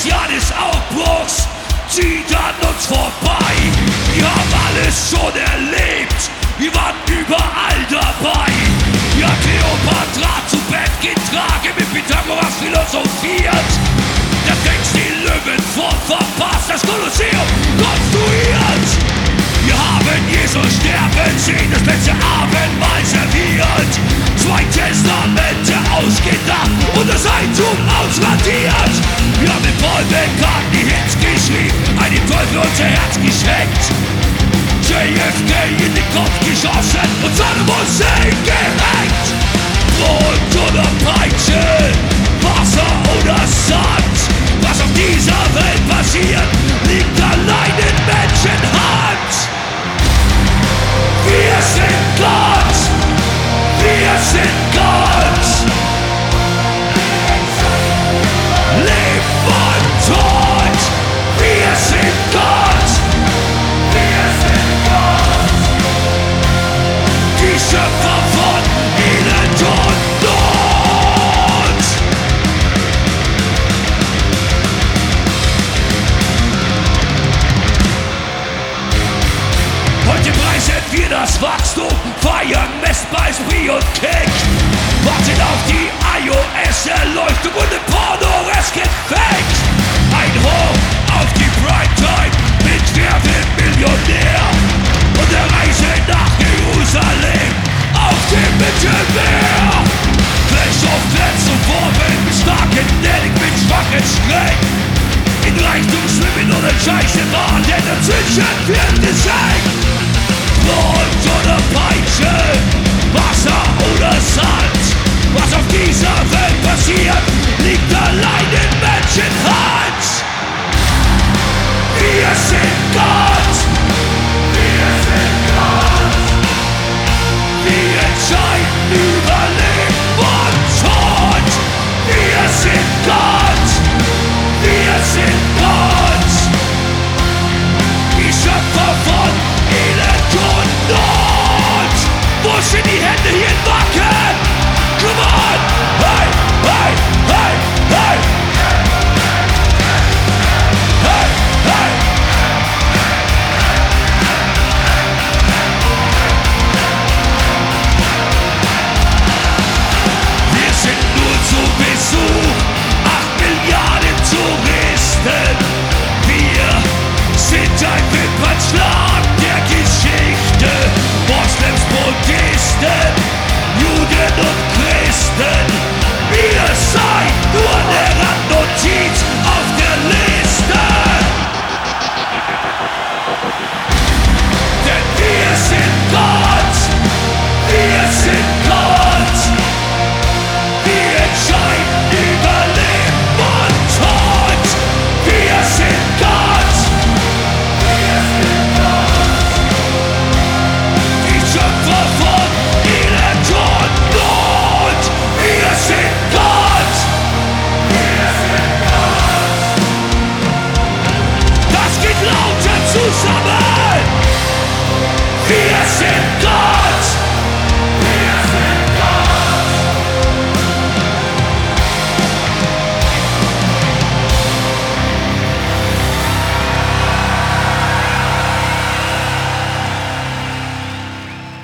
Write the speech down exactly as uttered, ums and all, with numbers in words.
das Jahr des Aufbruchs zieht an uns vorbei. Wir haben alles schon erlebt, wir waren überall dabei. Ja, Kleopatra zu Bett getragen, mit Pythagoras philosophiert. Der Text die Löwenform verpasst, das Kolosseum konstruiert. Wir haben Jesus sterben sehen, das letzte Abendmahl serviert. Zwei Testamente ausgedacht und das Eigentum ausradiert. Wir haben den Paul McCartney Hits geschrieben, einen Teufel unser Herz geschenkt. J F K in den Kopf geschossen und Saddam Hussein gehängt. Brot oder Peitsche, Wasser oder Sand. Was auf dieser Welt passiert, liegt allein in Menschenhand. Wir sind Gott, wir sind Gott. Leben und Tod, wir sind Gott, wir sind Gott. Die Schöpfer von Elend und Not. Heute preisen wir das Wachstum, feiern messbar Esprit und Kick. Warten auf die iOS-Erleuchtung und den Pornoresk-Effekt. Ein Hoch auf die Primetime mit Wer wird Millionär? Und der Reise nach Jerusalem auf dem Mittelmeer. Fleisch auf Fletz und Vorbild mit starken Nelling, mit schwachen Streng. In Reichtum schwimmen oder Scheiße waren, denn dazwischen wird es eng. Brot oder Peitsche,